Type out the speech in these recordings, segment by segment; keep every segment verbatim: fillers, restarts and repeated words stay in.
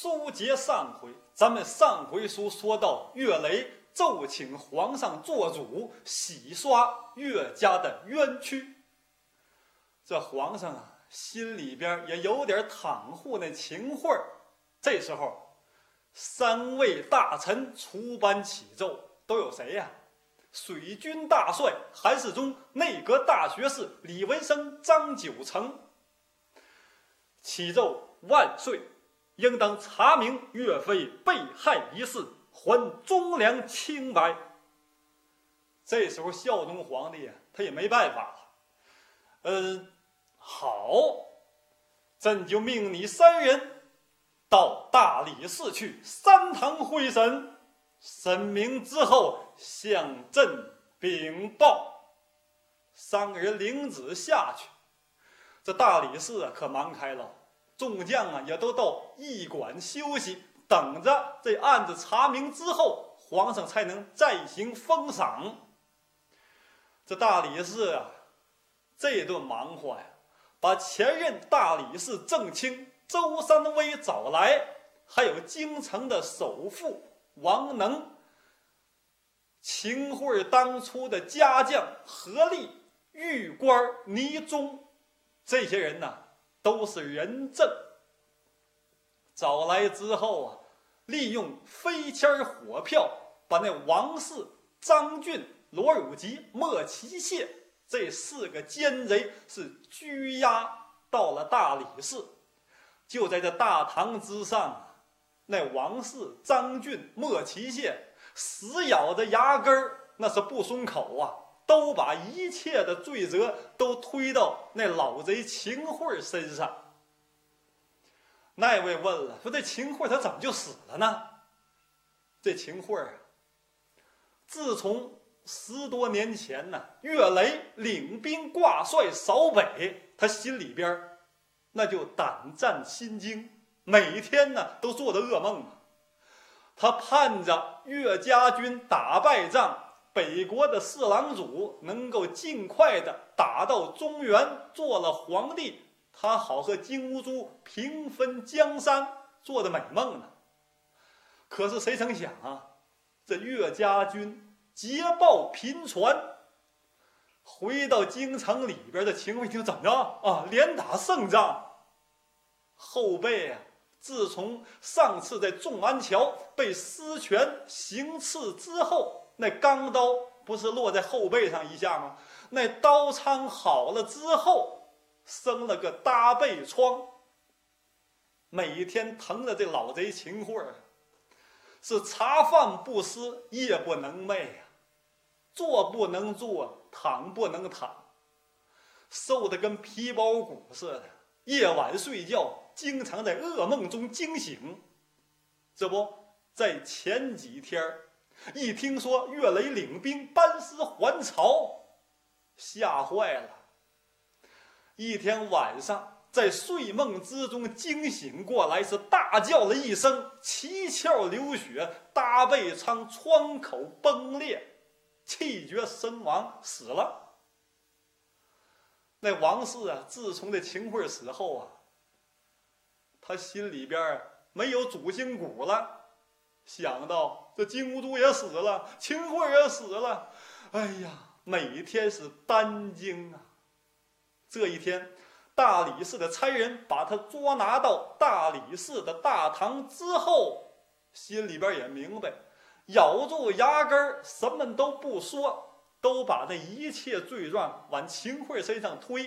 书接上回，咱们上回书说到岳雷奏请皇上做主，洗刷岳家的冤屈。这皇上啊，心里边也有点袒护那秦桧。这时候，三位大臣出班启奏，都有谁呀、啊？水军大帅韩世忠、内阁大学士李文生、张九成。启奏万岁，应当查明岳飞被害一事，还忠良清白。这时候孝宗皇帝啊，他也没办法了。嗯，好，朕就命你三人到大理寺去三堂会审，审明之后向朕禀报。三个人领旨下去，这大理寺啊可忙开了，众将啊也都到驿馆休息，等着这案子查明之后，皇上才能再行封赏。这大理寺啊，这顿忙活呀，把前任大理寺正卿周三威找来，还有京城的首富王能、秦桧当初的家将何力、御官倪忠，这些人呢都是人证。找来之后啊，利用飞签火票，把那王氏、张俊、罗汝吉、莫奇谢这四个奸贼是拘押到了大理寺。就在这大堂之上，那王氏、张俊、莫奇谢死咬着牙根儿，那是不松口啊，都把一切的罪责都推到那老贼秦桧身上。那位问了，说这秦桧他怎么就死了呢？这秦桧啊，自从十多年前呢，岳雷领兵挂帅扫北，他心里边那就胆战心惊，每天呢都做着噩梦啊。他盼着岳家军打败仗，北国的四郎主能够尽快的打到中原，做了皇帝，他好和金兀术平分江山，做的美梦呢。可是谁曾想啊，这岳家军捷报频传，回到京城里边的秦桧一听怎么着啊，连打胜仗。后背啊，自从上次在仲安桥被施权行刺之后，那钢刀不是落在后背上一下吗？那刀疮好了之后，生了个大背疮，每天疼的这老贼秦桧是茶饭不思，夜不能寐啊，坐不能坐，躺不能躺，瘦得跟皮包骨似的，夜晚睡觉经常在噩梦中惊醒。这不，在前几天一听说岳雷领兵班师还朝，吓坏了。一天晚上在睡梦之中惊醒过来，是大叫了一声，七窍流血，大背疮窗口崩裂，气绝身亡，死了。那王氏啊，自从这秦桧死后啊，他心里边没有主心骨了，想到这金兀术也死了，秦桧也死了，哎呀，每天是担惊啊。这一天，大理寺的差人把他捉拿到大理寺的大堂之后，心里边也明白，咬住牙根什么都不说，都把那一切罪状往秦桧身上推。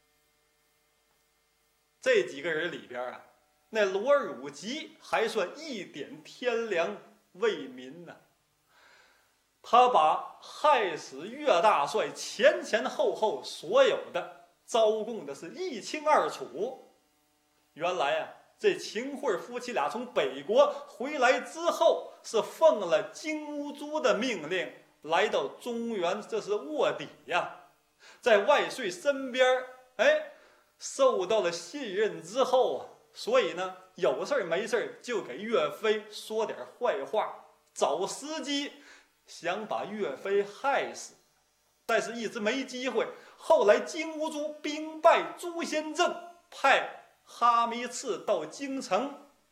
这几个人里边啊，那罗汝吉还算一点天良为民呢、啊。他把害死岳大帅前前后后所有的招供的是一清二楚。原来啊，这秦桧夫妻俩从北国回来之后，是奉了金兀术的命令来到中原，这是卧底呀、啊，在万岁身边，哎，受到了信任之后啊，所以呢，有事没事就给岳飞说点坏话，找时机想把岳飞害死，但是一直没机会。后来金兀术兵败朱仙镇，派哈密刺到京城，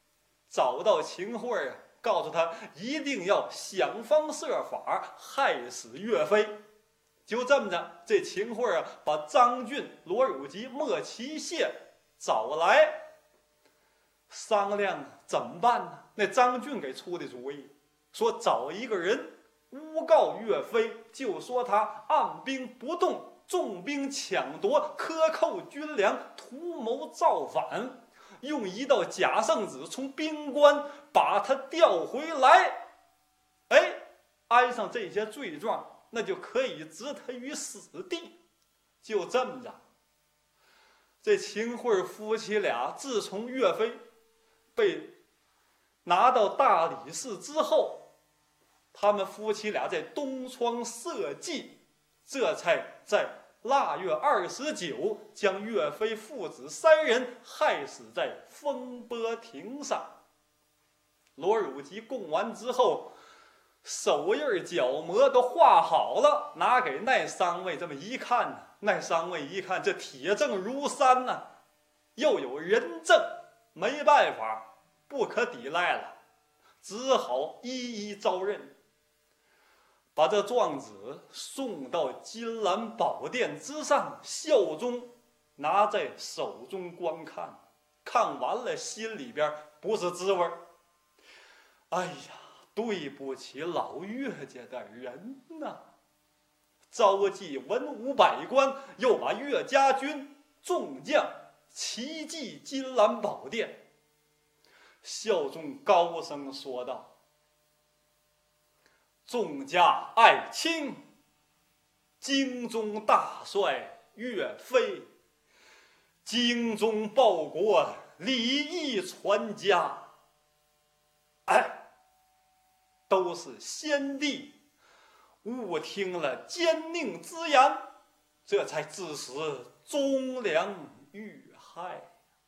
找到秦桧啊，告诉他一定要想方设法害死岳飞。就这么着，这秦桧啊，把张俊、罗汝吉、莫奇谢找来，商量怎么办呢？那张俊给出的主意，说找一个人诬告岳飞，就说他按兵不动，重兵抢夺，克扣军粮，图谋造反，用一道假圣旨从边关把他调回来。哎，安上这些罪状，那就可以置他于死地。就这么着，这秦桧夫妻俩自从岳飞被拿到大理寺之后，他们夫妻俩在东窗设计，这才在腊月二十九将岳飞父子三人害死在风波亭上。罗汝吉供完之后，手印脚模都画好了，拿给那三位这么一看呢，那三位一看这铁证如山呢、啊，又有人证，没办法，不可抵赖了，只好一一招认，把这状纸送到金兰宝殿之上，孝宗拿在手中观看，看完了心里边不是滋味。哎呀，对不起老岳家的人呐！召集文武百官，又把岳家军众将齐聚金兰宝殿。孝宗高声说道：“众家爱卿，京中大帅岳飞，精忠报国，礼义传家。哎。”都是先帝误听了奸佞之言，这才致使忠良遇害。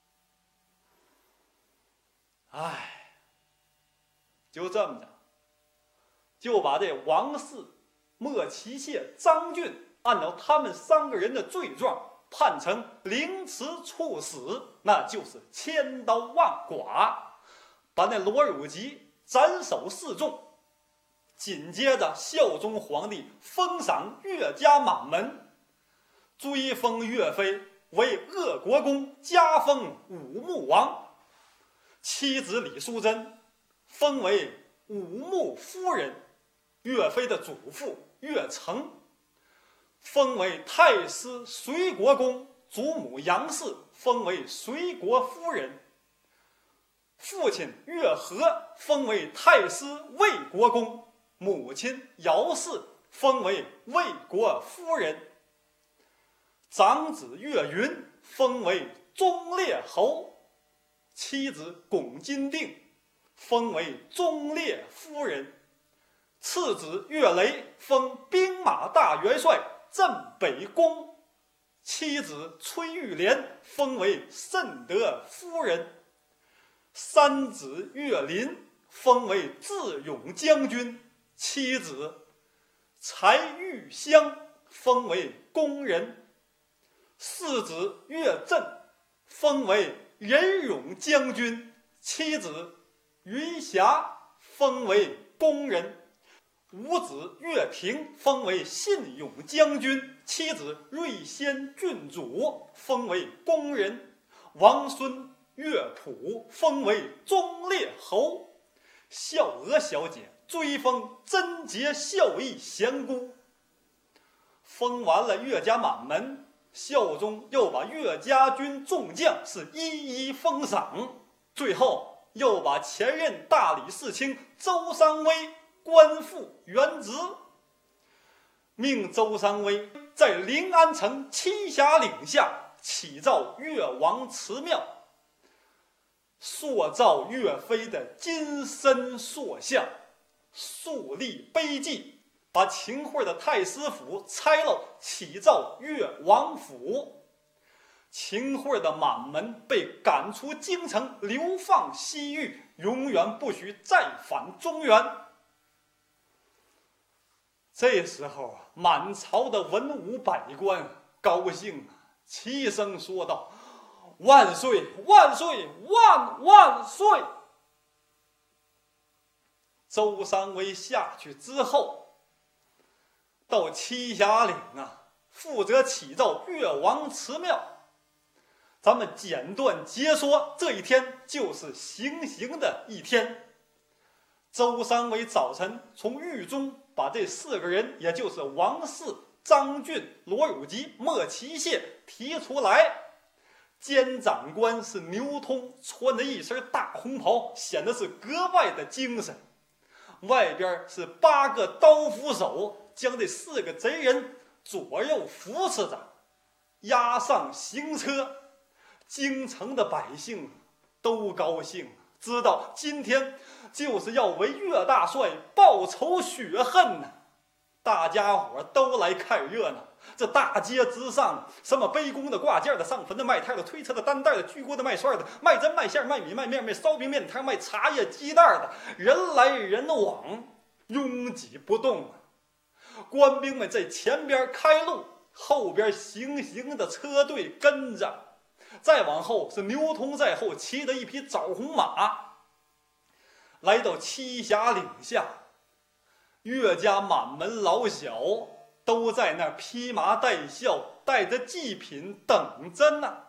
哎，就这么着，就把这王氏、莫奇谢、张俊按照他们三个人的罪状判成凌迟处死，那就是千刀万剐，把那罗汝吉斩首示众。紧接着，孝宗皇帝封赏岳家满门，追封岳飞为鄂国公，加封武穆王；妻子李淑珍封为武穆夫人；岳飞的祖父岳成封为太师随国公；祖母杨氏封为随国夫人；父亲岳和封为太师魏国公。母亲姚氏封为魏国夫人，长子岳云封为忠烈侯，妻子龚金定封为忠烈夫人，次子岳雷封兵马大元帅、镇北公，妻子崔玉莲封为慎德夫人，三子岳林封为智勇将军，妻子柴玉香封为宫人，四子岳震封为仁勇将军，妻子云霞封为宫人，五子岳庭封为信勇将军，妻子瑞仙郡主封为宫人，王孙岳普封为忠烈侯，孝娥小姐追封贞洁孝义贤姑。封完了岳家满门，孝宗又把岳家军众将是一一封赏，最后又把前任大理寺卿周三威官复原职，命周三威在临安城栖霞岭下起造岳王祠庙，塑造岳飞的金身塑像，树立碑记，把秦桧的太师府拆了，起造岳王府。秦桧的满门被赶出京城，流放西域，永远不许再返中原。这时候啊，满朝的文武百官高兴啊，齐声说道：“万岁！万岁！万万岁！” 周三维下去之后，到栖霞岭啊，负责启奏越王祠庙。咱们简短截说，这一天就是行刑的一天。周三维早晨从狱中把这四个人，也就是王氏、张俊、罗有吉、莫奇谢提出来。监长官是牛通，穿着一身大红袍，显得是格外的精神。外边是八个刀斧手，将这四个贼人左右扶持着，押上行车。京城的百姓都高兴，知道今天就是要为岳大帅报仇雪恨呢。大家伙都来看热闹。这大街之上，什么背弓的、挂件的、上坟的、卖炭的、推车的、担袋的、锯锅的、卖蒜的、卖针卖馅、卖米卖面、卖烧饼面摊、卖茶叶鸡蛋的，人来人往，拥挤不动啊。官兵们在前边开路，后边行刑的车队跟着。再往后是牛通在后骑着一匹枣红马，来到栖霞岭下，岳家满门老小都在那儿披麻戴孝，带着祭品等着呢。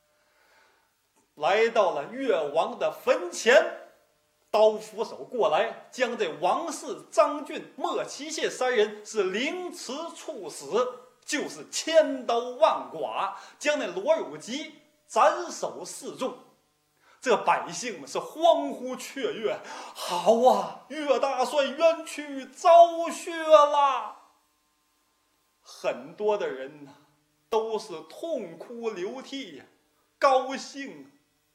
来到了岳王的坟前，刀斧手过来，将这王氏、张俊、莫奇谢三人是凌迟处死，就是千刀万剐，将那罗有吉斩首示众。这百姓们是欢呼雀跃，好啊，岳大帅冤屈昭雪啦！很多的人呢，都是痛哭流涕呀，高兴。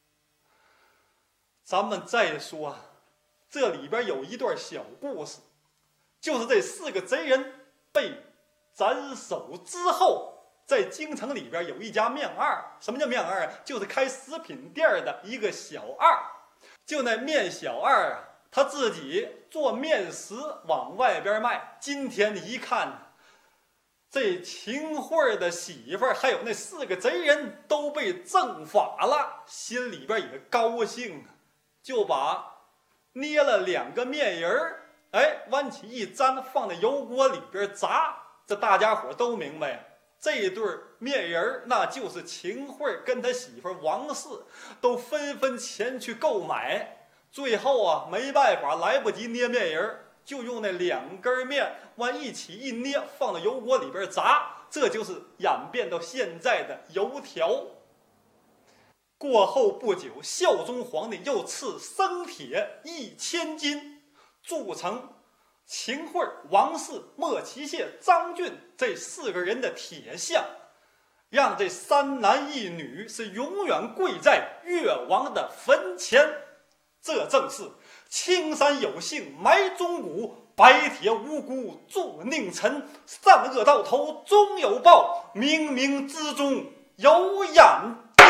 咱们再说，这里边有一段小故事，就是这四个贼人被斩首之后，在京城里边有一家面二。什么叫面二啊？就是开食品店的一个小二。就那面小二啊，他自己做面食往外边卖。今天一看，这秦桧的媳妇儿还有那四个贼人都被正法了，心里边也高兴啊，就把捏了两个面人儿，哎，弯起一粘，放在油锅里边炸。这大家伙都明白呀，这对面人那就是秦桧跟他媳妇王氏，都纷纷前去购买。最后啊，没办法，来不及捏面人，就用那两根面往一起一捏，放到油锅里边炸。这就是演变到现在的油条。过后不久，孝宗皇帝又赐生铁一千斤，铸成秦桧、王氏、莫奇谢、张俊这四个人的铁像，让这三男一女是永远跪在岳王的坟前。这正是青山有幸埋忠骨，白铁无辜铸佞臣。善恶到头终有报，冥冥之中有眼睛。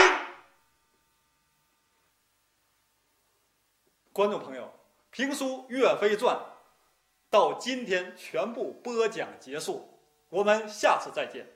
观众朋友，评书《岳飞传》到今天全部播讲结束，我们下次再见。